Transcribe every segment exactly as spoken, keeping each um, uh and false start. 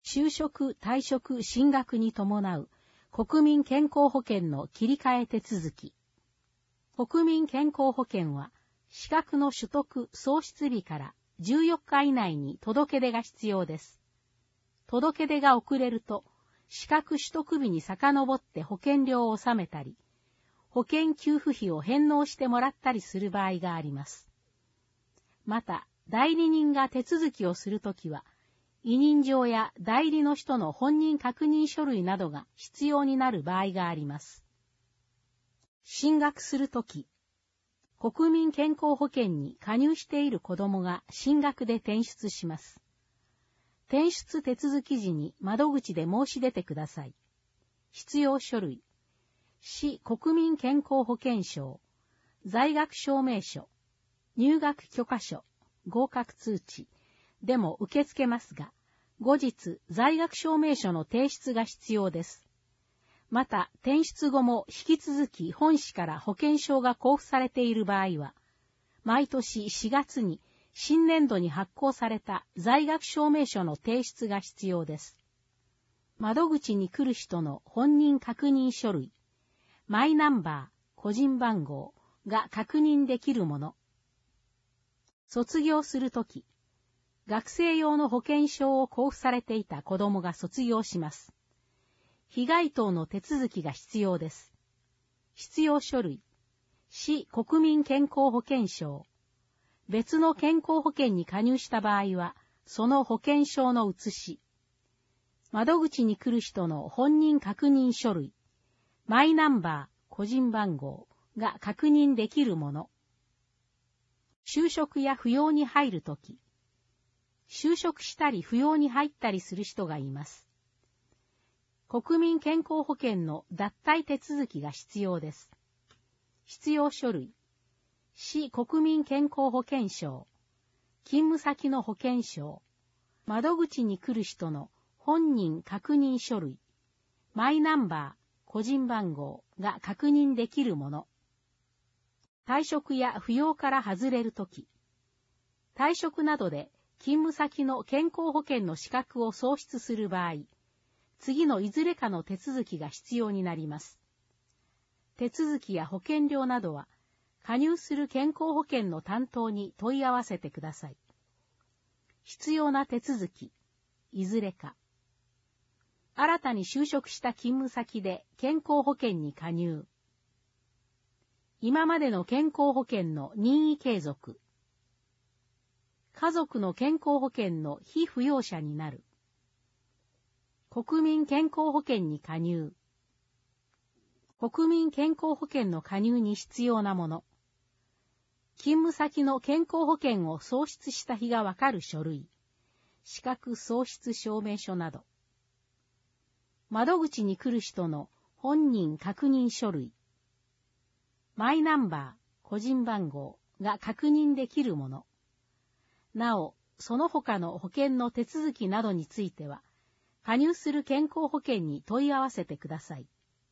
就職、退職、進学に伴う国民健康保険の切り替え手続き。国民健康保険は、資格の取得・創出日からじゅうよっか以内に届け出が必要です。届け出が遅れると、資格取得日に遡って保険料を納めたり、保険給付費を返納してもらったりする場合があります。また、代理人が手続きをするときは、委任状や代理の人の本人確認書類などが必要になる場合があります。進学するとき、国民健康保険に加入している子どもが進学で転出します。転出手続き時に窓口で申し出てください。必要書類、市国民健康保険証、在学証明書、入学許可書、合格通知でも受け付けますが、後日在学証明書の提出が必要です。また、転出後も引き続き本市から保険証が交付されている場合は、毎年しがつに新年度に発行された在学証明書の提出が必要です。窓口に来る人の本人確認書類、マイナンバー、個人番号が確認できるもの。卒業するとき、学生用の保険証を交付されていた子供が卒業します。被害等の手続きが必要です。必要書類、市国民健康保険証。別の健康保険に加入した場合は、その保険証の写し。窓口に来る人の本人確認書類、マイナンバー、個人番号が確認できるもの。就職や扶養に入るとき、就職したり扶養に入ったりする人がいます。国民健康保険の脱退手続きが必要です。必要書類、市国民健康保険証、勤務先の保険証、窓口に来る人の本人確認書類、マイナンバー、個人番号が確認できるもの。退職や扶養から外れるとき、退職などで勤務先の健康保険の資格を喪失する場合、次のいずれかの手続きが必要になります。手続きや保険料などは、加入する健康保険の担当に問い合わせてください。必要な手続き、いずれか。新たに就職した勤務先で健康保険に加入。今までの健康保険の任意継続。家族の健康保険の被扶養者になる。国民健康保険に加入。国民健康保険の加入に必要なもの。勤務先の健康保険を喪失した日がわかる書類。資格喪失証明書など。窓口に来る人の本人確認書類。マイナンバー、個人番号が確認できるもの。なお、その他の保険の手続きなどについては、加入する健康保険に問い合わせてください。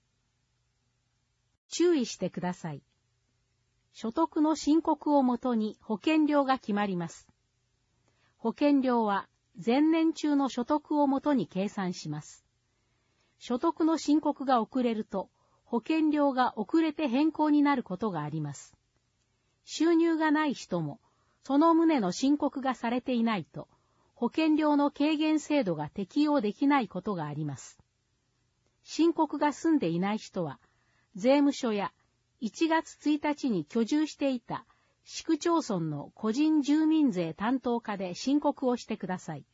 注意してください。所得の申告をもとに保険料が決まります。保険料は前年中の所得をもとに計算します。所得の申告が遅れると、保険料が遅れて変更になることがあります。収入がない人も、その旨の申告がされていないと、保険料の軽減制度が適用できないことがあります。申告が済んでいない人は、税務署やいちがつついたちに居住していた市区町村の個人住民税担当課で申告をしてください。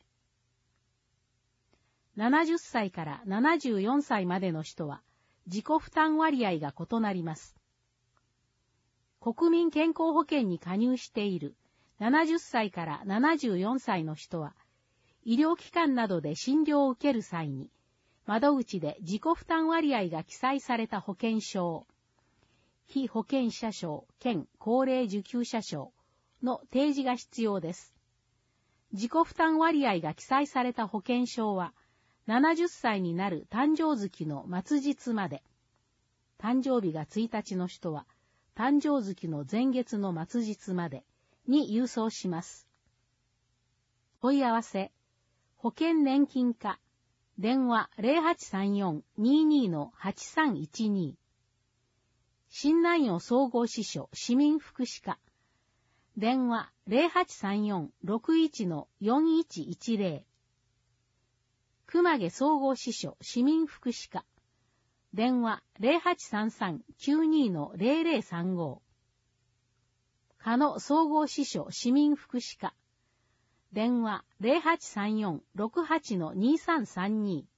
ななじゅっさいからななじゅうよんさいまでの人は、自己負担割合が異なります。国民健康保険に加入しているななじゅっさいからななじゅうよんさいの人は、医療機関などで診療を受ける際に、窓口で自己負担割合が記載された保険証、被保険者証兼高齢受給者証の提示が必要です。自己負担割合が記載された保険証は、ななじゅっさいになる誕生月の末日まで、誕生日がついたちの人は、誕生月の前月の末日までに郵送します。問い合わせ、保険年金課電話 ゼロはちさんよん にーにー はちさんいちに。新南予総合支所市民福祉課。電話 ゼロはちさんよん ろくいち よんいちいちゼロ。熊毛総合支所市民福祉課。電話 ゼロはちさんさん きゅうにー ゼロゼロさんご。加野総合支所市民福祉課。電話 ゼロはちさんよん ろくはち にさんさんに。